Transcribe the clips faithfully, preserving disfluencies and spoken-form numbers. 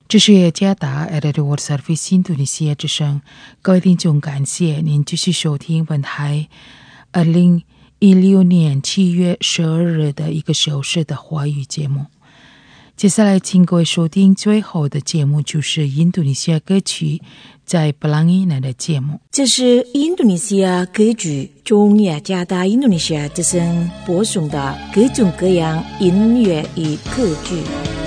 这是雅加达 Edit World Service 印度尼西亚之声，各位听众，感谢您继续收听本台二零一六年七月十二日的一个小时的华语节目。接下来请各位收听最后的节目，就是印度尼西亚歌曲在布朗伊内的节目。 这是印度尼西亚歌曲中雅加达印度尼西亚之声播送的各种各样音乐与歌曲。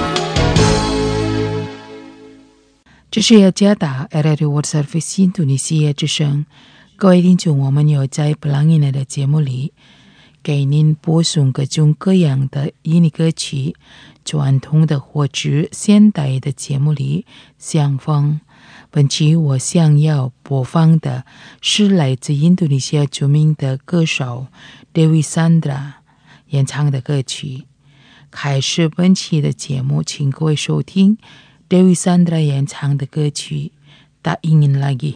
这是雅加达 Edit World Service 印度尼西亚之声，各位听众，我们有在布朗伊内的节目里给您播送各种各样的印尼歌曲，传统的或者现代的节目里相逢。本期我想要播放的是来自印度尼西亚著名的歌手 Dewi Sandra 演唱的歌曲。开始本期的节目，请各位收听 Dewi Sandra 演唱的歌曲 Tak Ingin Lagi。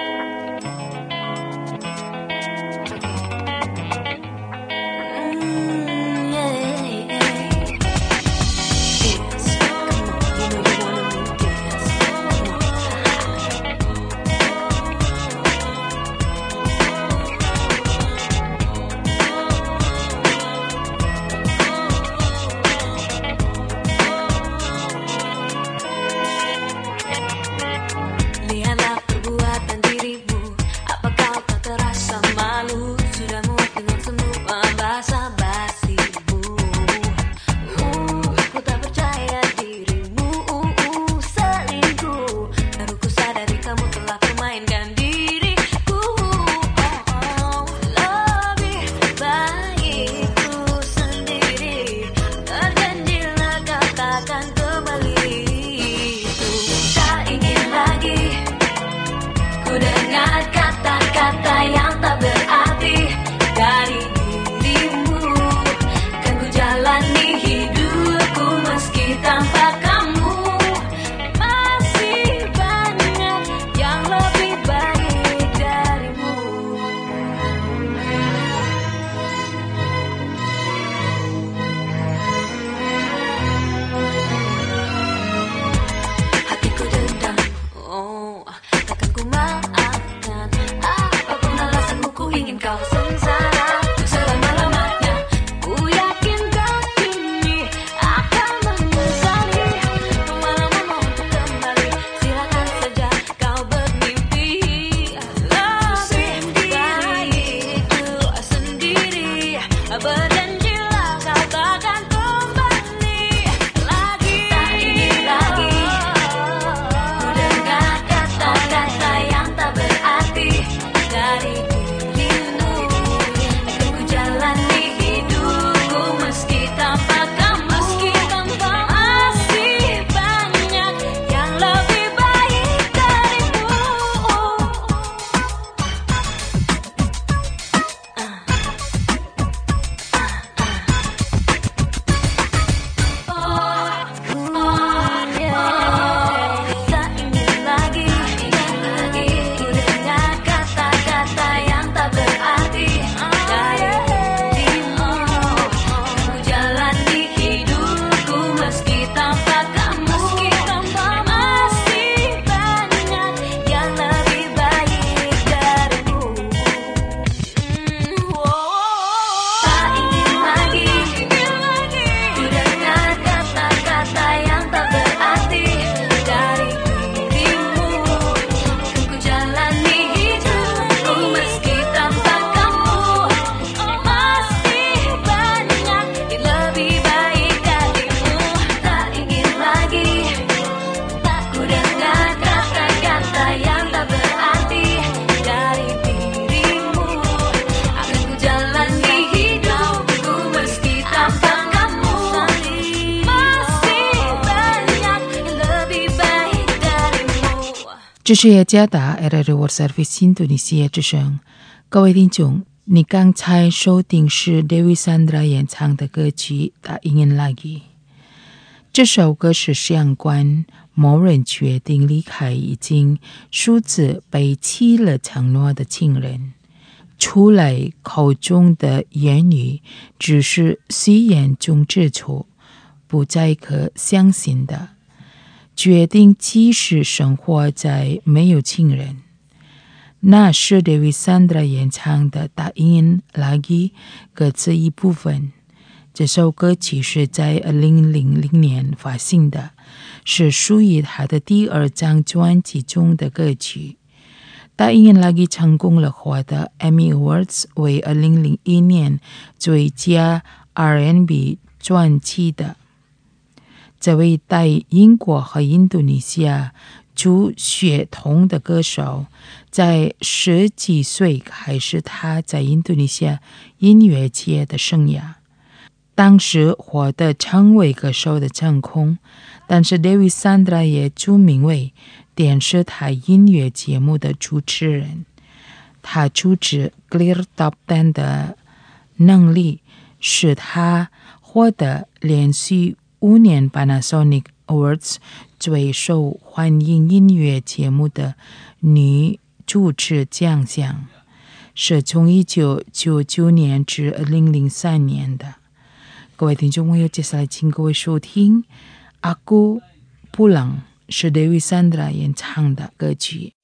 这是雅加达 Edit World Service 印度尼西亚之声，各位听众，你刚才收听是 Dewi Sandra 演唱的歌曲 Tak Ingin Lagi。这首歌是相关某人决定离开已经数次背弃了承诺的情人，出来口中的言语只是虚言中之错，不再可相信的。 决定继续生活在没有亲人。那是 Dewi Sandra 演唱的《答应 Lagi》歌词一部分。这首歌曲是在二零零零年发行的，是属于他的第二张专辑中的歌曲。答应 Lagi 成功了获得 Emmy Awards 为二零零一年最佳 R and B 专辑的。这位在英国和印度尼西亚主血统的歌手，在十几岁开始他在印度尼西亚音乐界的生涯。当时获得成为歌手的成功，但是 Dewi Sandra 也著名为电视台音乐节目的主持人。他主持 Clear Top Ten 的能力使他获得连续五年 Panasonic Awards 最受欢迎音乐节目的女主持奖项，是从一九九九年至二零零三年的。各位听众朋友，接下来请各位收听 Aku Pulang 是 Dewi Sandra 演唱的歌曲。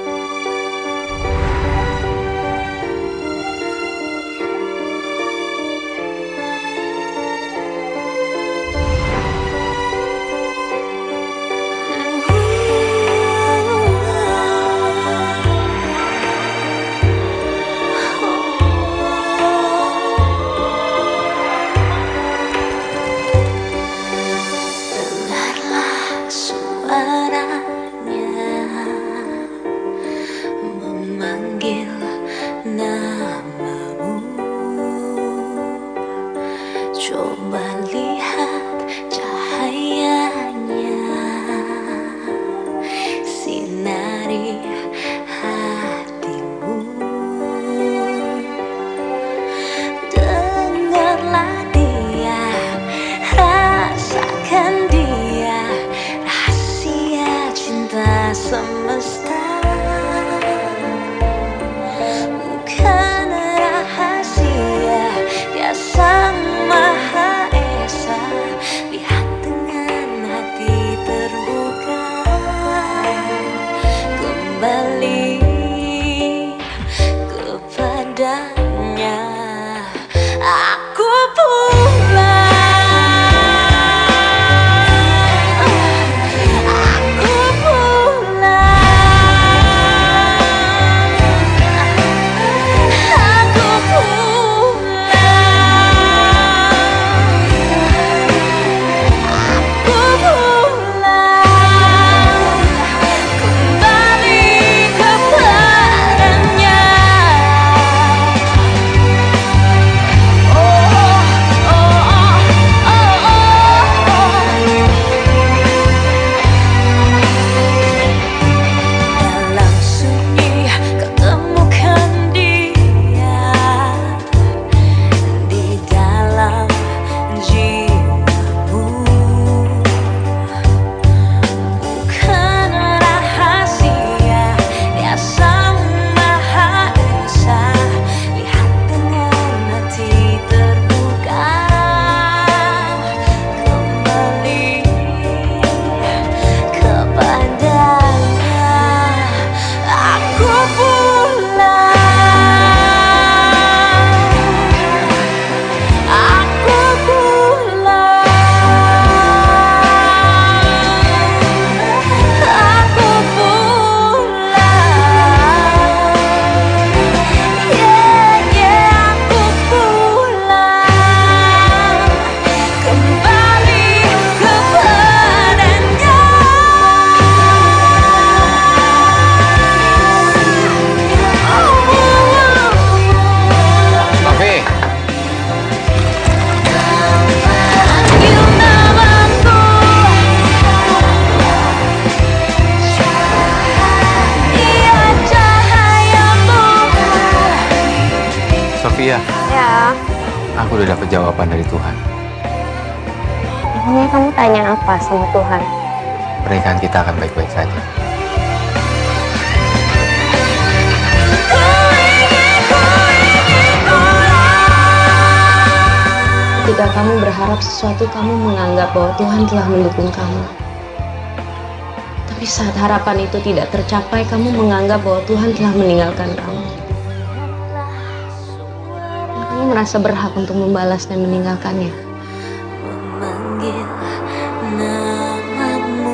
Sofia. Ya. Aku udah dapet jawaban dari Tuhan. Emangnya kamu tanya apa sama Tuhan? Pernikahan kita akan baik-baik saja. Ketika kamu berharap sesuatu, kamu menganggap bahwa Tuhan telah mendukung kamu. Tapi saat harapan itu tidak tercapai, kamu menganggap bahwa Tuhan telah meninggalkan kamu. Kamu merasa berhak untuk membalas dan meninggalkannya. Memanggil namamu.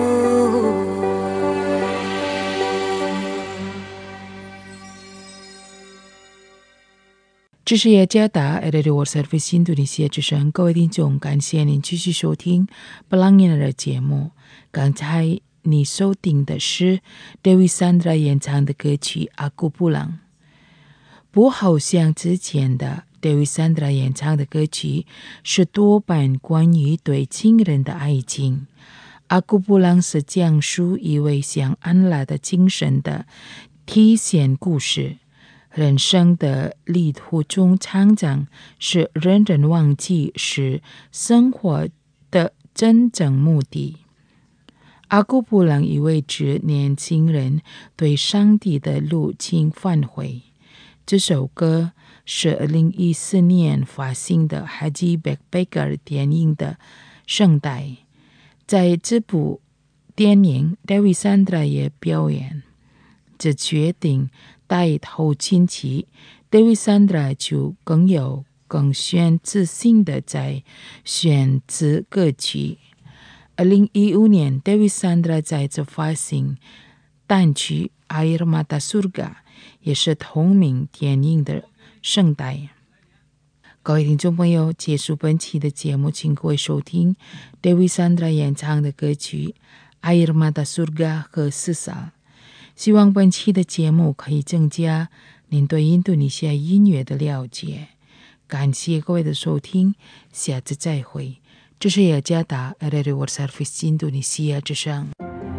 这是耶加达 A Radio World Service 印度尼西亚之声，各位听众，感谢您继续收听布朗尼的节目。刚才你收听的是 Dewi Sandra 演唱的歌曲《阿古布朗》，不好像之前的 Dewi Sandra 演唱的歌曲是多半关于对亲人的爱情。阿古布朗是讲述一位像安拉的精神的体现故事。人生的旅途中，常常是人人忘记是生活的真正目的。阿古布朗意味着年轻人对上帝的路径返回。这首歌是二零一四年发行的 Haji Backpacker 电影的声带。在这部电影 Dewi Sandra 也表演。这决定带后亲戚 Dewi Sandra 就更有更选自信的在选择歌曲。二零一五年 Dewi Sandra 在这发行单曲 Air Mata Surga， 也是同名电影的声带。各位听众朋友，结束本期的节目，请各位收听 Dewi Sandra 演唱的歌曲 Air Mata Surga 和 Sesal。希望本期的节目可以增加您对印度尼西亚音乐的了解。感谢各位的收听，下次再会。这是雅加达 A Radio World Service 印度尼西亚之声。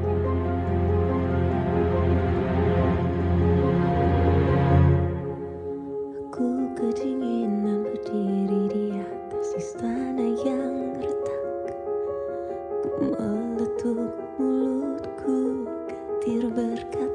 Aku kedinginan berdiri di atas istana yang retak. Ku meletup mulutku, getir berkata.